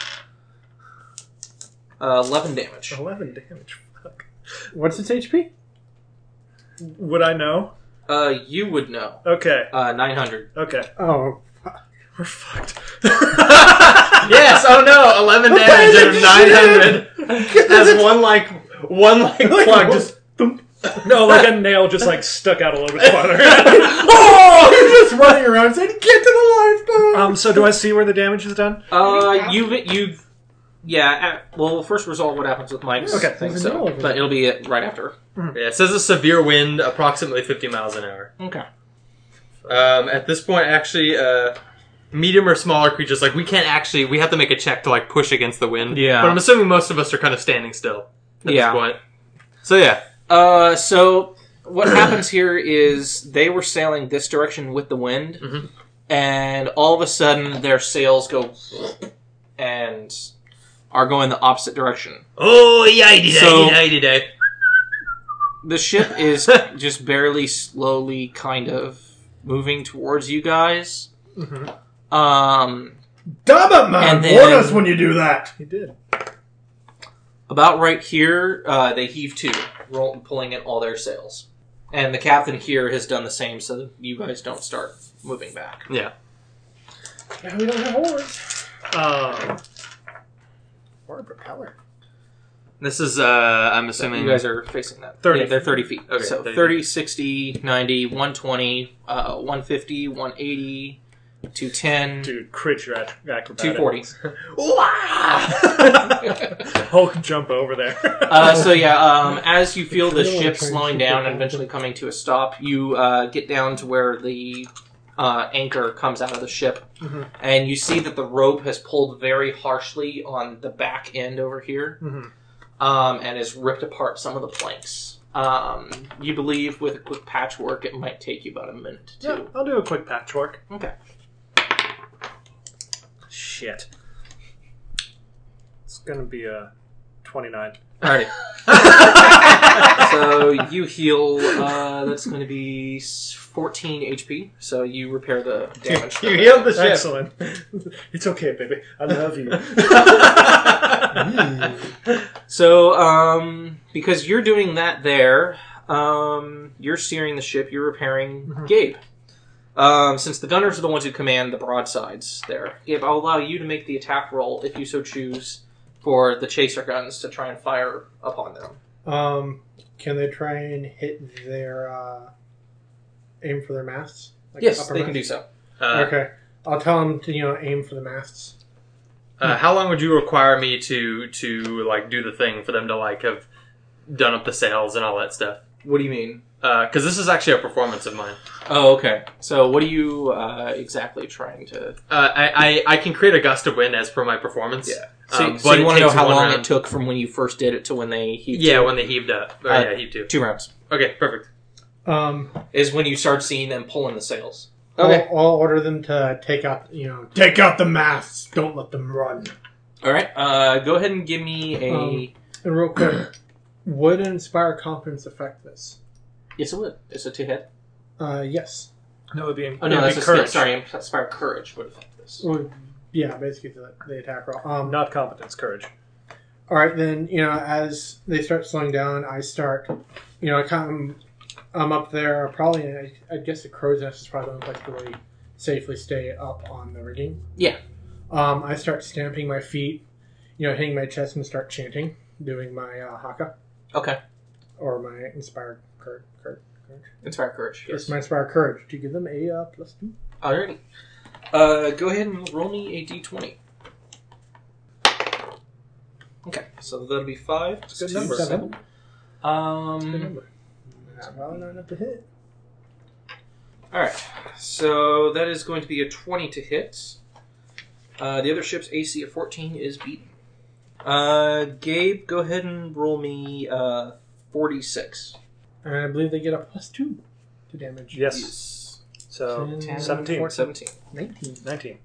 uh, eleven damage. eleven damage. Fuck. What's its H P? Would I know? Uh, you would know. Okay. Uh, nine hundred. Okay. Oh, We're fucked. Yes. Oh no. Eleven damage out of nine hundred. As one like one like plug just. No, like a nail just like stuck out all over the water. oh! He's just running around saying, "Get to the lifeboat!" um. So do I see where the damage is done? Uh, you you yeah. Uh, well, first resolve what happens with Mike's Okay. thing, There's a nail so, over but there. it'll be it right after. Yeah, it says a severe wind, approximately fifty miles an hour. Okay. Um, at this point, actually, uh, medium or smaller creatures, like, we can't actually, we have to make a check to, like, push against the wind. Yeah. But I'm assuming most of us are kind of standing still at Yeah. this point. So, yeah. Uh, so what happens here is they were sailing this direction with the wind, Mhm. and all of a sudden their sails go and are going the opposite direction. Oh, yidey day, So- yidey day. The ship is just barely, slowly, kind of moving towards you guys. Um, Damn it, man! And then- Warn us when you do that. He did. about right here, uh, they heave to, roll, pulling in all their sails. And the captain here has done the same, so that you guys don't start moving back. Yeah. Yeah, we don't have oars. Um. Or a propeller. This is, uh, I'm So assuming... you guys are facing that. thirty. Yeah, they're thirty feet. Okay, so thirty. thirty, sixty, ninety, one twenty, uh, one fifty, one eighty, two ten, Dude, crit your ac- acrobatics. two forty. Hulk jump over there. Uh, so yeah, um, as you feel the I don't wanna ship try and slowing shoot down the and eventually coming to a stop, you uh, get down to where the uh, anchor comes out of the ship, Mhm. and you see that the rope has pulled very harshly on the back end over here, Mhm. um, and has ripped apart some of the planks. Um, you believe with a quick patchwork, it might take you about a minute to Yeah, I'll do a quick patchwork. Okay. Shit. It's gonna be a twenty-nine. Alrighty. So you heal. Uh, that's going to be fourteen H P. So you repair the damage. You healed the ship. Excellent. It's okay, baby. I love you. So, um, because you're doing that there, um, you're steering the ship. You're repairing Mhm. Gabe. Um, since the gunners are the ones who command the broadsides there, Gabe, I'll allow you to make the attack roll if you so choose for the chaser guns to try and fire upon them. Um, can they try and hit their uh, aim for their masts? Like yes, upper they can do masts? so. Uh, Okay, I'll tell them to you know aim for the masts. uh, how long would you require me to, to, like, do the thing for them to, like, have done up the sails and all that stuff? What do you mean? Because this is actually a performance of mine. Oh, okay. So, what are you uh, exactly trying to? Uh, I, I, I can create a gust of wind as per my performance. Yeah. So, Um, so but you it want to know takes how one long round. it took from when you first did it to when they heaved? Yeah, to? when they heaved up. Or, Uh, yeah, heaved to. two rounds Okay, perfect. Um, is when you start seeing them pulling the sails. I'll, I'll order them to take out you know take out the masts. Don't let them run. All right. Uh, go ahead and give me a. Um, And real quick, would an inspire confidence affect this? yes, it would. It's a two hit. Uh, yes. No, it'd be, Oh no, it'd that's be a courage. sorry. Inspire courage would affect this. Well, yeah, basically the, the attack roll. Um, Not competence, courage. All right, then you know as they start slowing down, I start, you know, I kind of, I'm up there. Probably, I, I guess the crow's nest is probably the only place to really safely stay up on the rigging. Yeah. Um, I start stamping my feet, you know, hitting my chest and start chanting, doing my uh, haka Okay. or my inspired courage. courage. Inspire courage. Yes, Yes. my inspired courage. To give them a uh, plus two. Alrighty. Uh, go ahead and roll me a d twenty. Okay, so that'll be five. It's a good two, number. seven. Good Um. number. That's probably not enough to hit. All right. So that is going to be a twenty to hit. Uh, the other ship's A C of fourteen is beaten. Uh, Gabe, go ahead and roll me uh, forty-six. And I believe they get a plus two to damage. Yes. So, ten, seventeen. Or seventeen. nineteen. nineteen.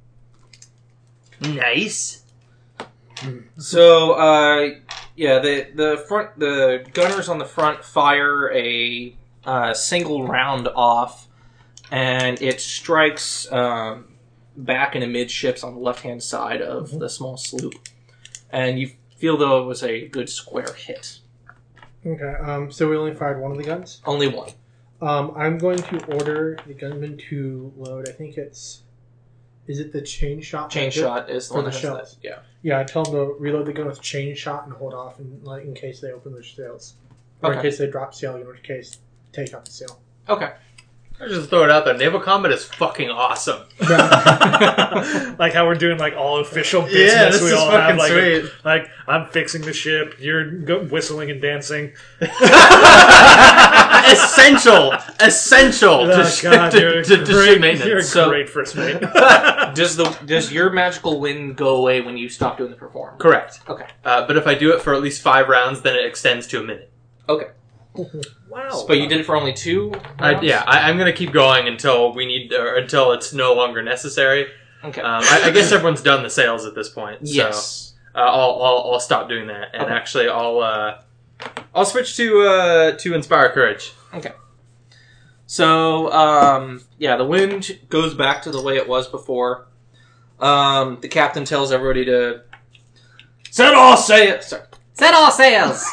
Nice. So, uh, yeah, the the front the gunners on the front fire a uh, single round off, and it strikes um, back and amidships on the left hand side of Mhm. the small sloop, and you feel though it was a good square hit. Okay, um, so we only fired one of the guns. Only one. Um, I'm going to order the gunman to load. I think it's. Is it the chain shot? Chain shot is the For one the that has shells. that. Yeah. Yeah, I tell them to reload the gun with chain shot and hold off, and like in case they open their sails, or in Okay. case they drop sail, in which case take out the sail. Okay. I just throw it out there. Naval combat is fucking awesome. Like how we're doing like all official business. Yeah, this we is all fucking have like, a- sweet. like I'm fixing the ship. You're go- whistling and dancing. essential, essential to, Oh, sh- God, to, you're to, to great- ship maintenance. You're a So- great first mate. Does the does your magical wind go away when you stop doing the perform? Correct. Okay. Uh, but if I do it for at least five rounds, then it extends to a minute. Okay. Wow. But you did it for only two. I, rounds? yeah, I, I'm going to keep going until we need, or until it's no longer necessary. Okay. Um, I, I guess everyone's done the sales at this point. So, yes. uh, I'll, I'll I'll stop doing that, and Okay. actually I'll uh, I'll switch to uh, to inspire courage. Okay. So, um, yeah, the wind goes back to the way it was before. Um, the captain tells everybody to set all sails. Sorry. Set all sails.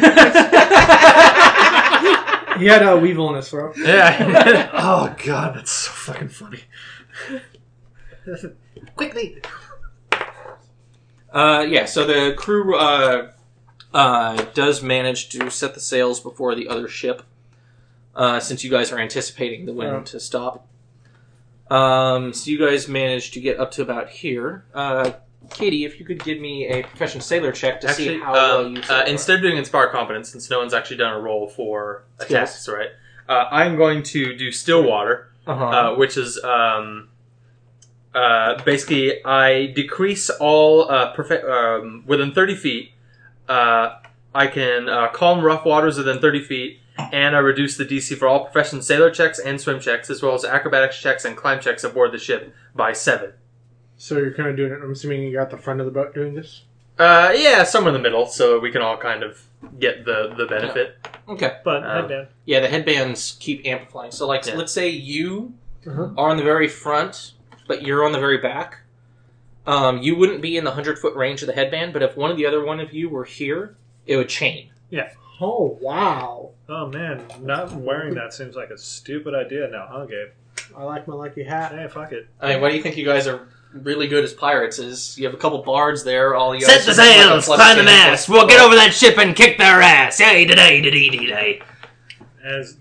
He had a weevil in his throat. Yeah. Oh God, that's so fucking funny. Quickly. Uh, yeah. So the crew uh, uh, does manage to set the sails before the other ship, uh, since you guys are anticipating the wind Yeah. to stop. Um, so you guys managed to get up to about here. Uh, Katie, if you could give me a profession sailor check to Actually, see how well um, you. uh, instead of doing inspire competence, since no one's actually done a roll for Skills. attacks, right? Uh, I'm going to do still water. uh-huh. uh, which is um, uh, basically I decrease all uh, profe- um, within thirty feet. Uh, I can uh, calm rough waters within thirty feet, and I reduce the D C for all profession sailor checks and swim checks, as well as acrobatics checks and climb checks aboard the ship by seven. So you're kind of doing it. I'm assuming you're at the front of the boat doing this. Uh, yeah, somewhere in the middle, so we can all kind of get the, the benefit. Okay. But Um, headband. Yeah, the headbands keep amplifying. So, like, Yeah. let's say you Uh-huh. are on the very front, but you're on the very back. Um, you wouldn't be in the hundred foot range of the headband, but if one of the other one of you were here, it would chain. Oh wow! Oh man, not wearing that seems like a stupid idea now, huh, Gabe? I like my lucky hat. Hey, fuck it. I mean, why do you think you guys are really good as pirates? Is you have a couple bards there, all you guys Set the just like a sails, plus climb the ten, mast. plus We'll get four. over that ship and kick their ass. Yay, today, today, today. As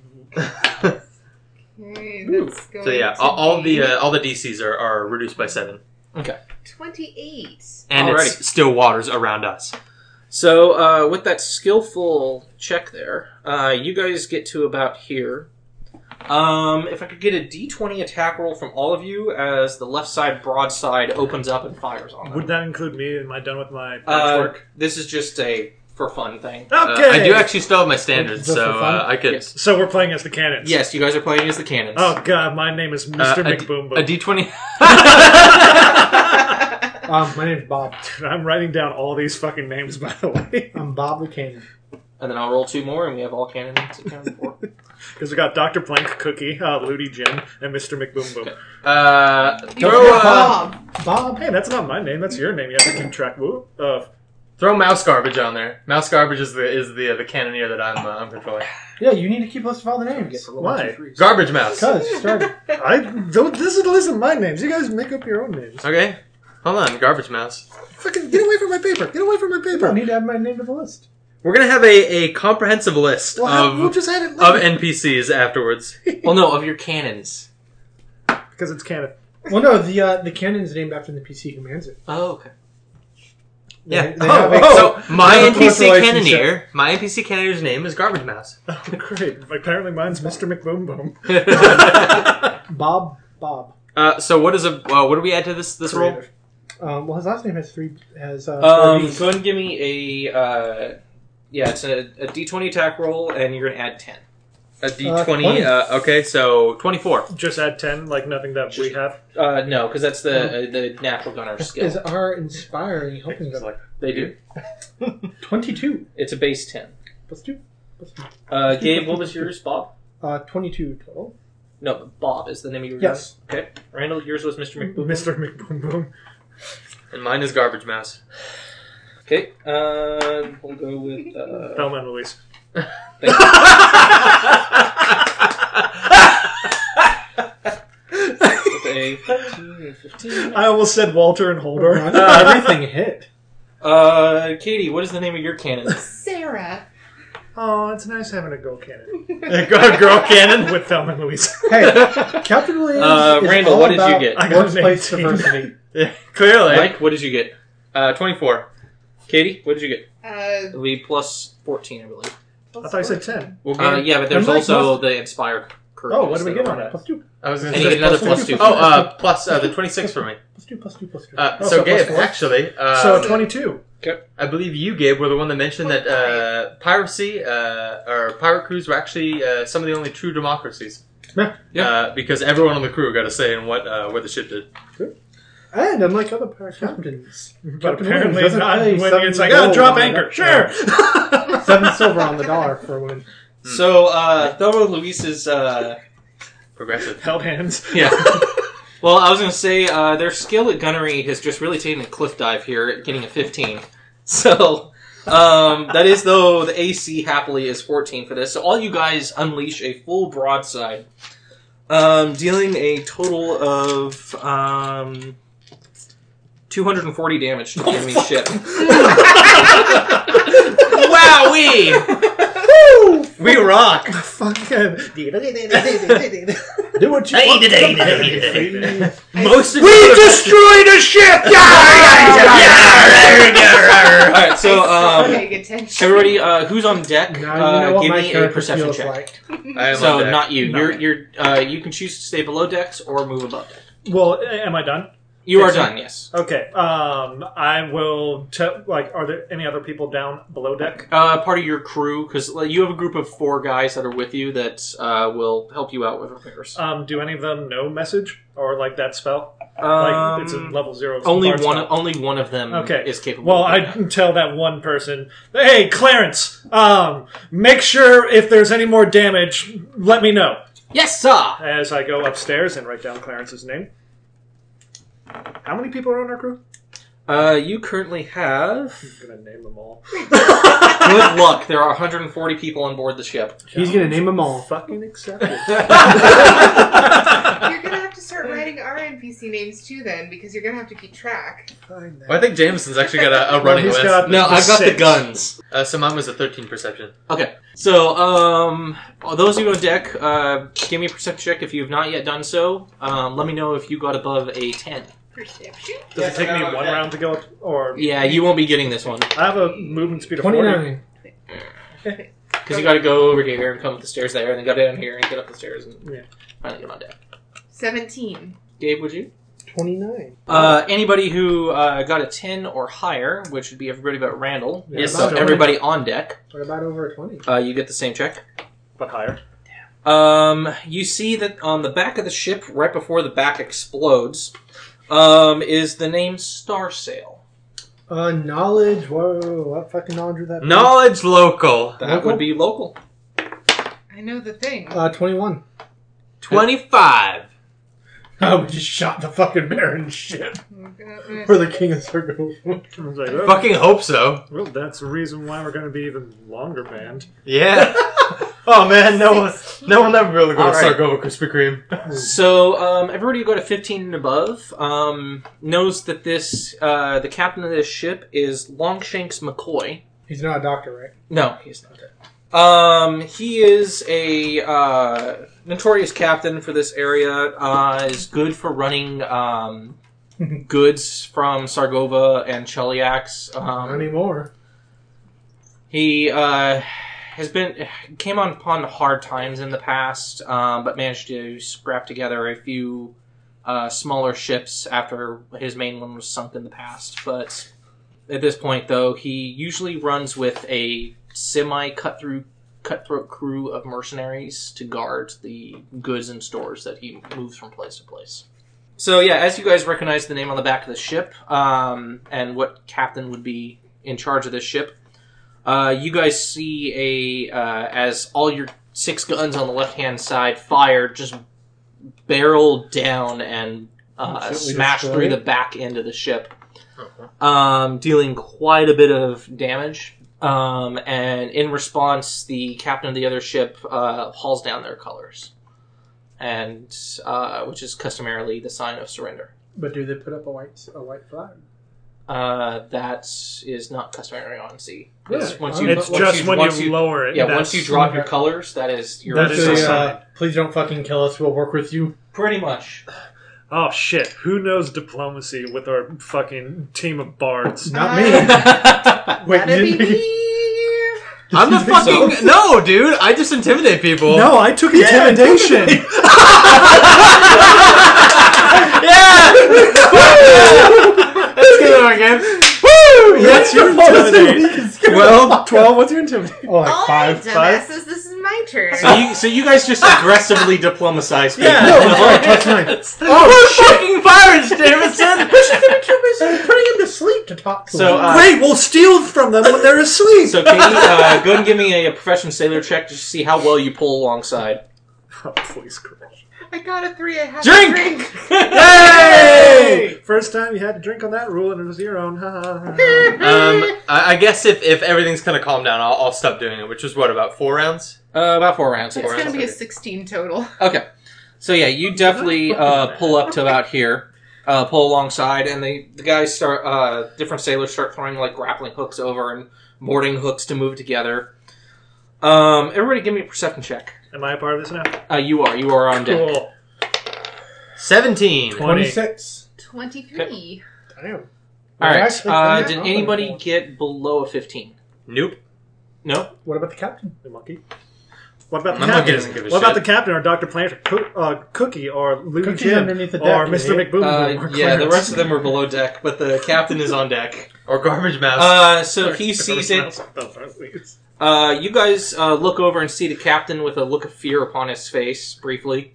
Okay, that's going So yeah, to all, all be the uh, all the D Cs are, are reduced by seven, twenty-eight. and Alrighty. it's still waters around us. So, uh, with that skillful check there, uh, you guys get to about here. Um, if I could get a d twenty attack roll from all of you as the left side broadside opens up and fires on them. would that include me? Am I done with my Uh, patchwork? this is just a for fun thing. Okay. Uh, I do actually still have my standards, Just for so fun? uh, I could. Yes. So we're playing as the cannons. Yes, you guys are playing as the cannons. Oh God, my name is Mister Uh, a d- McBoom Boom. A D twenty. Um, my name's Bob. I'm writing down all these fucking names, by the way, I'm Bob the Cannon. And then I'll roll two more, and we have all cannons accounted for. because we got Doctor Plank, Cookie, uh, Ludi Jim, and Mister McBoom Boom. Uh, You're throw, uh, Bob. Bob. Hey, that's not my name. That's your name. You have to keep track woo, of. throw mouse garbage on there. Mouse garbage is the is the uh, the cannoneer that I'm uh, I'm controlling. Yeah, you need to keep a list of all the Get names. to roll Why? two threes. Garbage mouse. Because you started. I don't. This is the list of my names. You guys make up your own names. Okay, hold on. Garbage mouse. Fucking get away from my paper. Get away from my I don't paper. need to add my name to the list. We're gonna have a, a comprehensive list Well, how- of we'll just add it of later. N P Cs afterwards. Well, no, of your cannons. because it's canon. Well, no, the uh, the cannon's named after the N P C who commands it. Oh, okay. They- Yeah. they Oh, have a- oh. So my They have a N P C close relationship. cannoneer, my N P C cannoneer's name is Garbage Mouse. Oh, great. Apparently mine's Mister McBoom Boom. Bob. Bob. uh, so what is a uh, what do we add to this this roll? Creative. Um, well, his last name has three. Has uh, Um, four Bs. go ahead and give me a, uh, yeah, it's a, a d twenty attack roll, and you're going to add ten. A D Uh, twenty. twenty. Uh, okay, so twenty-four. Just add ten, like nothing that we have. Uh, no, because that's the uh, the natural gunner skill. Is our inspiring helping them? Like, They do. twenty-two. It's a base ten. Plus two. Plus two. Uh, Gabe, what was yours, Bob? Uh, twenty-two total. No, but Bob is the name of your Yes. gun. Okay. Randall, yours was Mister McBoom. Mister McBoom Boom. and mine is Garbage Mouse. Okay. Uh, we'll go with. Uh, Thelma and Louise. thank you. With a thirteen and fifteen. I almost said Walter and Holdor. I thought everything hit. Uh, Katie, what is the name of your cannon? Sarah. Oh, it's nice having a go cannon. A girl, girl cannon. With Thelma and Louise. Hey, Captain Williams Uh, is Randall, all what did you about get? I got an workplace eighteen. diversity. Yeah, clearly. Mike, what did you get? Uh, twenty-four. Katie, what did you get? Uh, It'll be plus fourteen, I believe. I thought you said ten. We'll Uh, get, yeah, but there's Mike also the inspired courage. Oh, what do we get on that? Plus two. I was going And to you say get another plus plus two. Oh, uh, plus uh, the twenty-six for me. Plus two, plus two, plus two. Uh, Oh, so, plus Gabe, four. actually, uh, So twenty-two. I believe you, Gabe, were the one that mentioned that uh, piracy uh, or pirate crews were actually uh, some of the only true democracies. Yeah. Yeah. Uh, because everyone on the crew got a say in what uh, what the ship did. And unlike other pirate captains, But Captain apparently Williams doesn't not pay when seven it's like, gold oh, drop on the- anchor. Sure. Seven silver on the dollar for a win. So, uh, Thelma and Louise's, uh, Progressive. Held hands. yeah. Well, I was going to say, uh, their skill at gunnery has just really taken a cliff dive here at getting a fifteen. So, um, that is, though, the A C happily is fourteen for this. So all you guys unleash a full broadside, um, dealing a total of, um, two hundred forty damage to the enemy ship. Wowee! We rock! Fucking. Do what you Hey, want. hey, hey, hey, Most of We you- destroyed a ship! Alright, so, um, paying attention. everybody, uh, who's on deck, Now you know uh, what give my me a character perception feels check. like. I am So on deck. not you. No. You're you're uh, you can choose to stay below decks or move above deck. Well, am I done? You are Yes, sir. done. Yes. Okay. Um, I will. Te- like, are there any other people down below deck? Uh, part of your crew, because you have a group of four guys that are with you that uh, will help you out with repairs. Um, do any of them know message or like that spell? Um, Like it's a level zero. only bard one. spell. Only one of them Okay. is capable. Well, of I doing that. can tell that one person, hey, Clarence, um, make sure if there's any more damage, let me know. Yes, sir. As I go upstairs and write down Clarence's name. How many people are on our crew? Uh, you currently have. I'm gonna name them all. Good luck. There are one hundred forty people on board the ship. He's gonna name them all. Fucking accepted. You're gonna have to start writing our N P C names too, then, because you're gonna have to keep track. Well, I think Jameson's actually got a, a running Well, list. he's got- No, I've got the Six. guns. Uh, so mine was a thirteen perception. Okay, so um, those of you on deck, uh, give me a perception check if you have not yet done so. Um, let me know if you got above a ten. Perception. Does it take me one round to go up? Or Yeah, you won't be getting this one I have a movement speed of forty. Twenty-nine. because you got to go over here and come up the stairs there, and then go down here and get up the stairs and Yeah. finally get on deck. Seventeen. Gabe, would you? Twenty-nine. Uh, anybody who uh, got a ten or higher, which would be everybody but Randall, Yeah, is so about everybody on deck, What about over a twenty? uh, you get the same check. But higher. Um, you see that on the back of the ship, right before the back explodes, um, is the name Starsail. Uh, knowledge. Whoa, what fucking knowledge would that be? Knowledge local. That Local? would be local. I know the thing. Uh, twenty-one. twenty-five. Oh, we just shot the fucking Baron's ship. Uh, For the King of Sargo. I was like, oh, Fucking hope so. well, that's the reason why we're going to be even longer banned. Yeah. Oh man, no one, no one will ever be able to go All to right. Sargova Krispy Kreme. So, um, everybody who got a fifteen and above, um, knows that this, uh, the captain of this ship is Longshanks McCoy. He's not a doctor, right? No, he's not that. Um, he is a uh, notorious captain for this area. Uh, is good for running um, goods from Sargova and Cheliax. Not Um, anymore. he uh, has been came on upon hard times in the past, um, but managed to scrap together a few uh, smaller ships after his main one was sunk in the past. But at this point, though, he usually runs with a semi cut through cutthroat crew of mercenaries to guard the goods and stores that he moves from place to place. So yeah, as you guys recognize the name on the back of the ship, um, and what captain would be in charge of this ship, uh, you guys see a uh, as all your six guns on the left-hand side fire, just barrel down and uh, smash through the back end of the ship, um, dealing quite a bit of damage. Um, and in response, the captain of the other ship uh, hauls down their colors, and uh, which is customarily the sign of surrender. But do they put up a white a white flag? Uh, that is not customary on sea. Really? It's once you, It's once just you, when once you, you lower it. Yeah, that's- once you drop okay. your colors, that is your That is Actually, a sign. uh, please don't fucking kill us. We'll work with you. pretty much. Oh shit! Who knows diplomacy with our fucking team of bards? Not me. Wait, That'd you be didn't make it- me. I'm the fucking no, dude. I just intimidate people. No, I took intimidation. Yeah. That's good one again. Woo! That's your intimidate. Well, twelve. What's your intimidate? Oh, like All five. right, five? dumbasses, this is my turn. So you, so you guys just aggressively diplomatize people. Yeah. No, it's fine. Plus nine. Oh, we're fucking pirates, Jameson. Putting him to sleep to talk to So, him. uh, Great, we'll steal from them when they're asleep. So Katie, uh, go ahead and give me a, a profession sailor check just to see how well you pull alongside. Oh, please, Chris. I got a three. I have Drink! a drink. Hey! First time you had to drink on that rule, and it was your own. Ha, ha, ha. Um, I, I guess if, if everything's kind of calmed down, I'll, I'll stop doing it. Which is what, about four rounds? Uh, about four rounds. It's yeah. going to be a sixteen total. Okay. So yeah, you definitely uh, pull up to about here, uh, pull alongside, and they, the guys start, uh, different sailors start throwing like grappling hooks over and boarding hooks to move together. Um, everybody give me a perception check. Am I a part of this now? Uh, you are. You are on deck. Cool. Seventeen. twenty-six. Twenty-three. Damn. Alright, Actually, uh, I'm did not anybody confident. get below a fifteen? Nope. No? What about the captain? The monkey. What about the My monkey captain? doesn't give a what about the shit. captain or Doctor Plant or Cook, uh, Cookie or Lou Cookie's Jim underneath the or deck, Mister isn't he? McBoom Uh, or yeah, the Clarence? rest of them are below deck, but the captain is on deck. Or garbage mouse. Uh, so he Or sees smells it. like those, at least. Uh, you guys uh, look over and see the captain with a look of fear upon his face, briefly.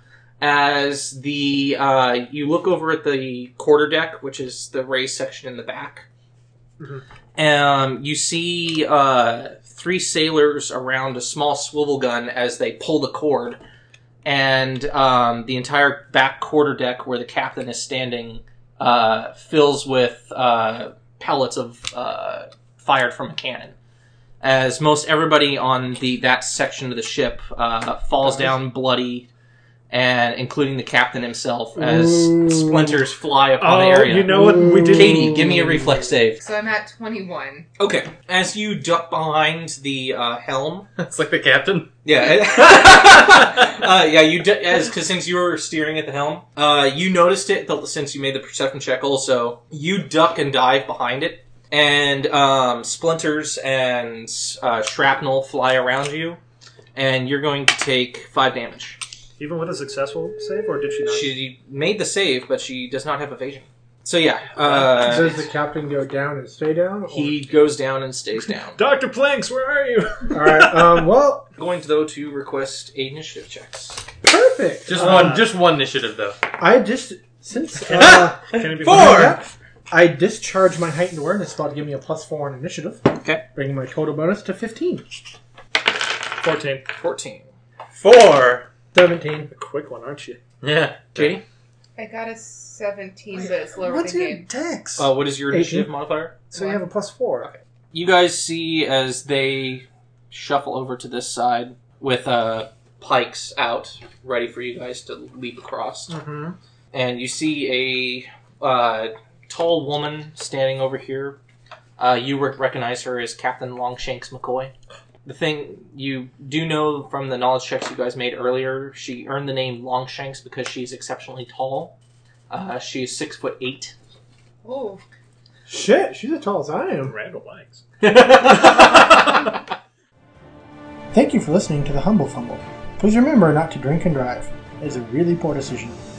As the uh, you look over at the quarterdeck, which is the raised section in the back, Mhm. um, you see uh, three sailors around a small swivel gun as they pull the cord, and um, the entire back quarterdeck where the captain is standing uh, fills with uh, pellets of uh, fired from a cannon. As most everybody on the that section of the ship uh, falls down bloody, and including the captain himself, as Ooh. splinters fly upon Oh, the area. you know what we did? Katie, give me a reflex save. So I'm at twenty-one. Okay. As you duck behind the uh, helm, It's like the captain. yeah, uh, yeah, you d- as because since you were steering at the helm, uh, you noticed it. But since you made the perception check, also you duck and dive behind it, and um, splinters and uh, shrapnel fly around you, and you're going to take five damage. Even with a successful save, or did she not? She made the save, but she does not have evasion. So yeah, uh, Does the captain go down and stay down? Or? he goes down and stays down. Doctor Planks, where are you? All right. Um. Well, Going to though to request initiative checks. perfect. Just Uh, one, just one initiative though. I just since uh, Can it be Four! yeah, I discharge my heightened awareness spell to give me a plus four on initiative. Okay. Bringing my total bonus to fifteen. fourteen. Fourteen. Four. Seventeen. A quick one, aren't you? Yeah. Katie, I got a seventeen, but it's lower What's than your game. dex? uh, what is your eighteen. initiative modifier? So you have a plus four. You guys see as they shuffle over to this side with uh, pikes out, ready for you guys to leap across. Mm-hmm. And you see a uh, tall woman standing over here. Uh, you re- recognize her as Captain Longshanks McCoy. The thing you do know from the knowledge checks you guys made earlier, she earned the name Longshanks because she's exceptionally tall. Uh, she is six foot eight. Oh, Shit, she's as tall as I am. Randall likes. Thank you for listening to the Humble Fumble. Please remember not to drink and drive. It is a really poor decision.